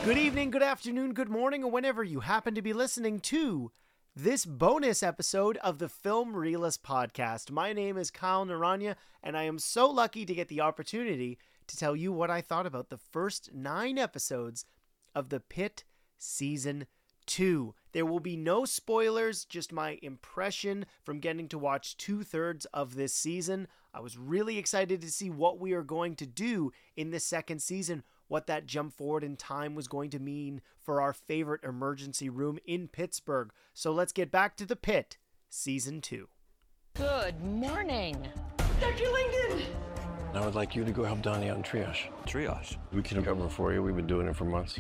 Good evening, good afternoon, good morning, or whenever you happen to be listening to this bonus episode of the Film Realist Podcast. My name is Kyle Naranya, and I am so lucky to get the opportunity to tell you what I thought about the first 9 episodes of The Pitt Season 2. There will be no spoilers, just my impression from getting to watch 2/3 of this season. I was really excited to see what we are going to do in the second season, what that jump forward in time was going to mean for our favorite emergency room in Pittsburgh. So let's get back to The Pitt, Season 2. Good morning. Dr. Langdon! I would like you to go help Donnie on triage. Triage? We can cover for you. We've been doing it for months.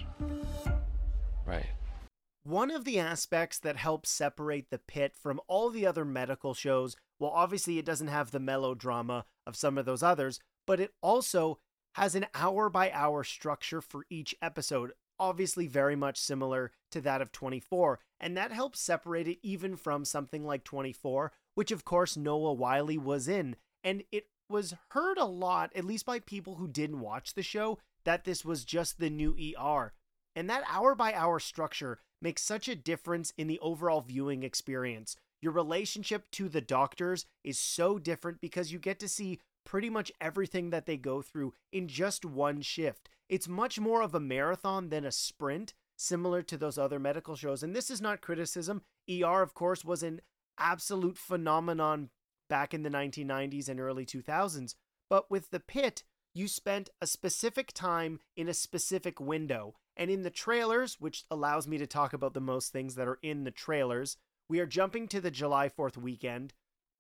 Right. One of the aspects that helps separate The Pitt from all the other medical shows, well, obviously it doesn't have the melodrama of some of those others, but it also has an hour-by-hour structure for each episode, obviously very much similar to that of 24, and that helps separate it even from something like 24, which of course Noah Wyle was in, and it was heard a lot, at least by people who didn't watch the show, that this was just the new ER. And that hour-by-hour structure makes such a difference in the overall viewing experience. Your relationship to the doctors is so different because you get to see pretty much everything that they go through in just one shift. It's much more of a marathon than a sprint, similar to those other medical shows. And this is not criticism. ER, of course, was an absolute phenomenon back in the 1990s and early 2000s. But with The Pitt, you spent a specific time in a specific window. And in the trailers, which allows me to talk about the most things that are in the trailers, we are jumping to the July 4th weekend.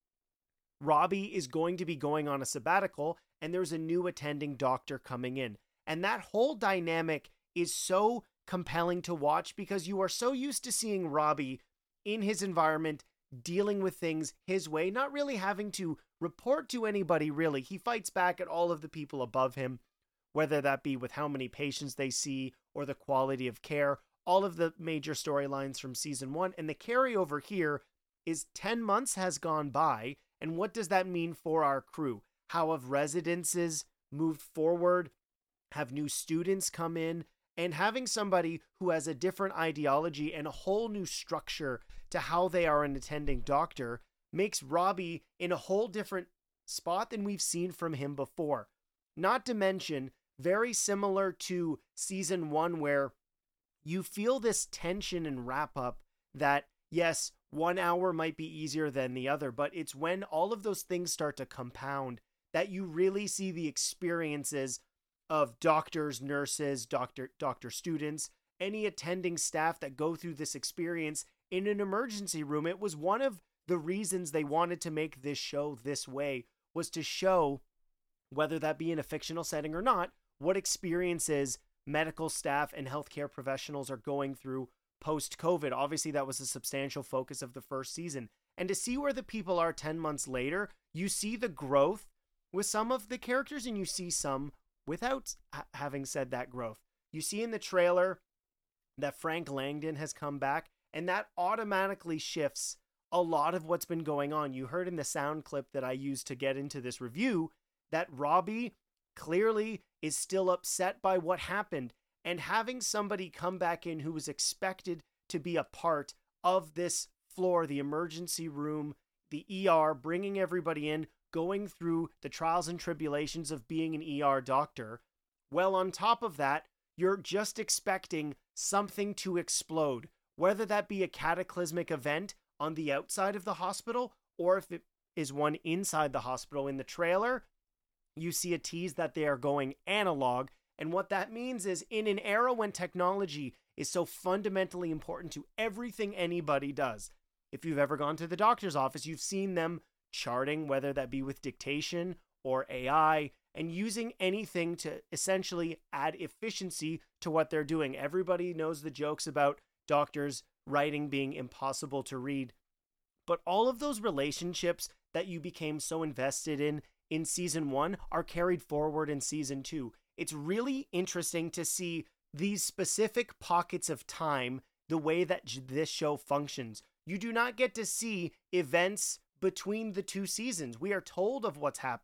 Robbie is going to be going on a sabbatical, and there's a new attending doctor coming in. And that whole dynamic is so compelling to watch because you are so used to seeing Robbie in his environment, dealing with things his way, not really having to report to anybody, really. He fights back at all of the people above him, whether that be with how many patients they see or the quality of care, all of the major storylines from season 1. And the carryover here is 10 months has gone by. And what does that mean for our crew? How have residences moved forward? Have new students come in? And having somebody who has a different ideology and a whole new structure to how they are an attending doctor makes Robbie in a whole different spot than we've seen from him before. Not to mention, very similar to season 1, where you feel this tension and wrap up that, yes, 1 hour might be easier than the other, but it's when all of those things start to compound that you really see the experiences of doctors, nurses, doctor students, any attending staff that go through this experience in an emergency room. It was one of the reasons they wanted to make this show this way, was to show, whether that be in a fictional setting or not, what experiences medical staff and healthcare professionals are going through post-COVID. Obviously, that was a substantial focus of the first season. And to see where the people are 10 months later, you see the growth with some of the characters, and you see some without having said that growth. You see in the trailer that Frank Langdon has come back, and that automatically shifts a lot of what's been going on. You heard in the sound clip that I used to get into this review that Robbie clearly is still upset by what happened. And having somebody come back in who was expected to be a part of this floor, the emergency room, the ER, bringing everybody in, going through the trials and tribulations of being an ER doctor. Well, on top of that, you're just expecting something to explode, whether that be a cataclysmic event on the outside of the hospital or if it is one inside the hospital. In the trailer, you see a tease that they are going analog. And what that means is, in an era when technology is so fundamentally important to everything anybody does, if you've ever gone to the doctor's office, you've seen them charting, whether that be with dictation or AI, and using anything to essentially add efficiency to what they're doing. Everybody knows the jokes about doctors writing being impossible to read. But all of those relationships that you became so invested in season 1 are carried forward in season 2. It's really interesting to see these specific pockets of time, the way that this show functions. You do not get to see events between the two seasons. We are told of what's happened,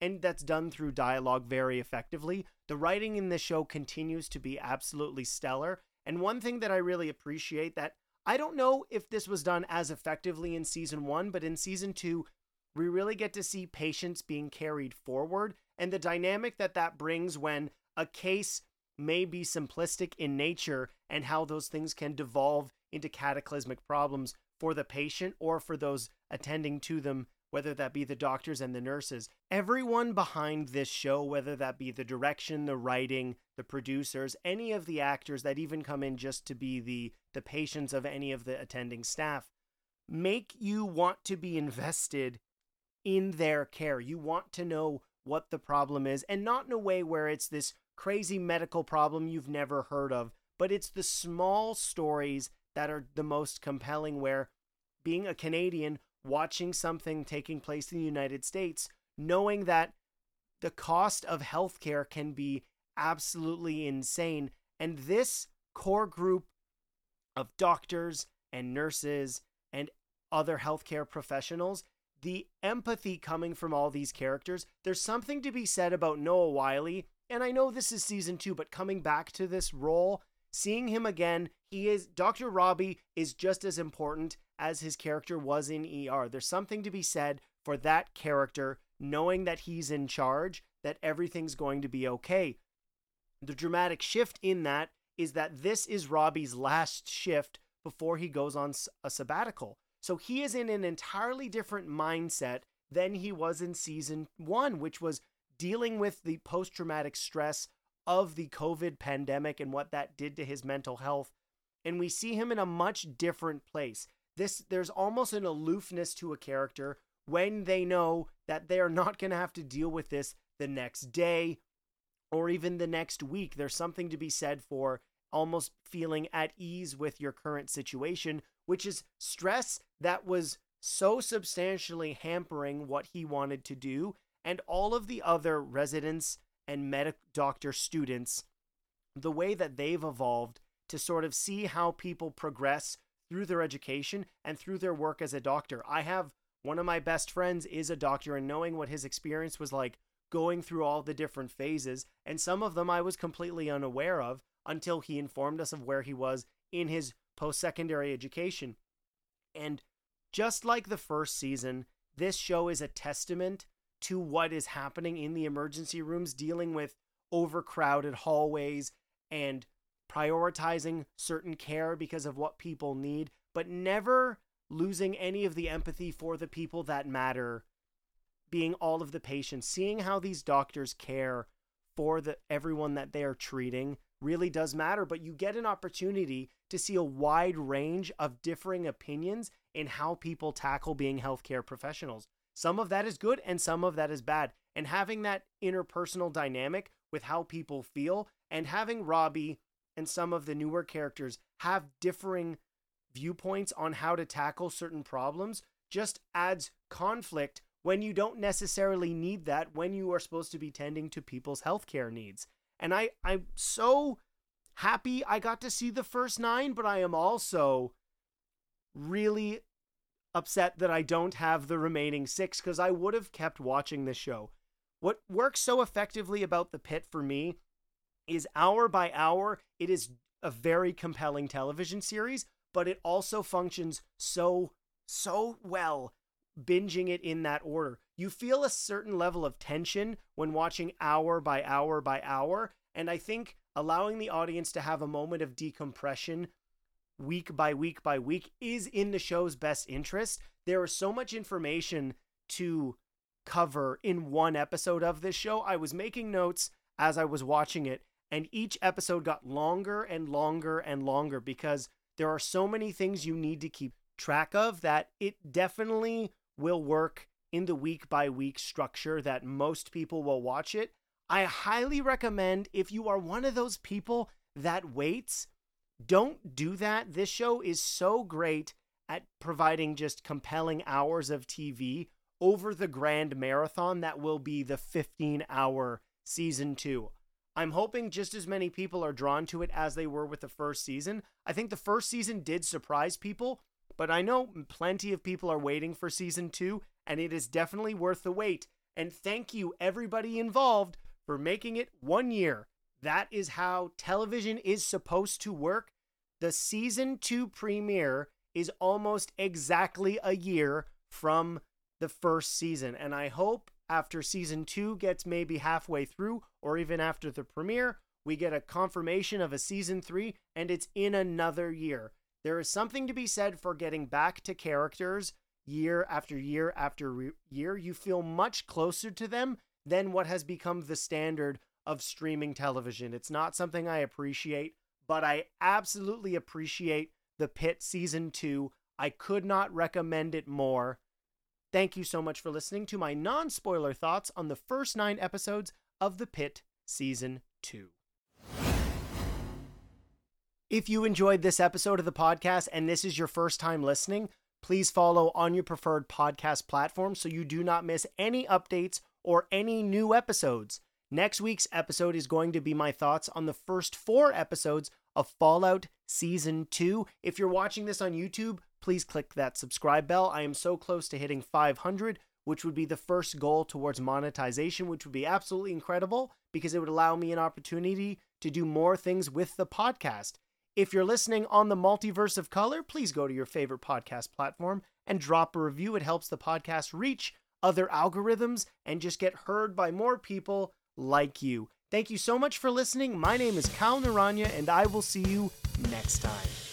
and that's done through dialogue very effectively. The writing in this show continues to be absolutely stellar. And one thing that I really appreciate, that I don't know if this was done as effectively in season 1, but in season 2, we really get to see patients being carried forward, and the dynamic that brings when a case may be simplistic in nature, and how those things can devolve into cataclysmic problems for the patient or for those attending to them, whether that be the doctors and the nurses. Everyone behind this show, whether that be the direction, the writing, the producers, any of the actors that even come in just to be the patients of any of the attending staff, make you want to be invested in their care. You want to know what the problem is, and not in a way where it's this crazy medical problem you've never heard of, but it's the small stories that are the most compelling, where being a Canadian, watching something taking place in the United States, knowing that the cost of healthcare can be absolutely insane, and this core group of doctors and nurses and other healthcare professionals, the empathy coming from all these characters, there's something to be said about Noah Wyle. And I know this is season 2, but coming back to this role, seeing him again, Dr. Robbie is just as important as his character was in ER. There's something to be said for that character, knowing that he's in charge, that everything's going to be okay. The dramatic shift in that is that this is Robbie's last shift before he goes on a sabbatical. So he is in an entirely different mindset than he was in season 1, which was dealing with the post-traumatic stress of the COVID pandemic and what that did to his mental health. And we see him in a much different place. There's almost an aloofness to a character when they know that they are not going to have to deal with this the next day or even the next week. There's something to be said for almost feeling at ease with your current situation, which is stress that was so substantially hampering what he wanted to do. And all of the other residents and doctor students, the way that they've evolved to sort of see how people progress through their education and through their work as a doctor. I have one of my best friends is a doctor, and knowing what his experience was like going through all the different phases, and some of them I was completely unaware of until he informed us of where he was in his post-secondary education. And just like the first season, this show is a testament to what is happening in the emergency rooms, dealing with overcrowded hallways and prioritizing certain care because of what people need, but never losing any of the empathy for the people that matter, being all of the patients. Seeing how these doctors care for everyone that they are treating really does matter, but you get an opportunity to see a wide range of differing opinions in how people tackle being healthcare professionals. Some of that is good and some of that is bad. And having that interpersonal dynamic with how people feel, and having Robbie and some of the newer characters have differing viewpoints on how to tackle certain problems, just adds conflict when you don't necessarily need that when you are supposed to be tending to people's healthcare needs. And I'm so happy I got to see the first 9, but I am also really upset that I don't have the remaining 6, because I would have kept watching this show. What works so effectively about The Pitt for me is hour by hour, it is a very compelling television series, but it also functions so well binging it in that order. You feel a certain level of tension when watching hour by hour by hour, and I think allowing the audience to have a moment of decompression week by week by week is in the show's best interest. There is so much information to cover in one episode of this show. I was making notes as I was watching it, and each episode got longer and longer and longer because there are so many things you need to keep track of that it definitely will work in the week by week structure that most people will watch it. I highly recommend, if you are one of those people that waits, don't do that. This show is so great at providing just compelling hours of TV over the grand marathon that will be the 15-hour season 2. I'm hoping just as many people are drawn to it as they were with the first season. I think the first season did surprise people, but I know plenty of people are waiting for season 2, and it is definitely worth the wait. And thank you, everybody involved, for making it 1 year. That is how television is supposed to work. The season 2 premiere is almost exactly a year from the first season. And I hope after season 2 gets maybe halfway through, or even after the premiere, we get a confirmation of a season 3 and it's in another year. There is something to be said for getting back to characters year after year after year. You feel much closer to them than what has become the standard of streaming television. It's not something I appreciate, but I absolutely appreciate The Pitt Season 2. I could not recommend it more. Thank you so much for listening to my non-spoiler thoughts on the first 9 episodes of The Pitt Season 2. If you enjoyed this episode of the podcast and this is your first time listening, please follow on your preferred podcast platform so you do not miss any updates or any new episodes. Next week's episode is going to be my thoughts on the first 4 episodes of Fallout Season 2. If you're watching this on YouTube, please click that subscribe bell. I am so close to hitting 500, which would be the first goal towards monetization, which would be absolutely incredible because it would allow me an opportunity to do more things with the podcast. If you're listening on the Multiverse of Color, please go to your favorite podcast platform and drop a review. It helps the podcast reach other algorithms and just get heard by more people like you. Thank you so much for listening. My name is Kal Naranya, and I will see you next time.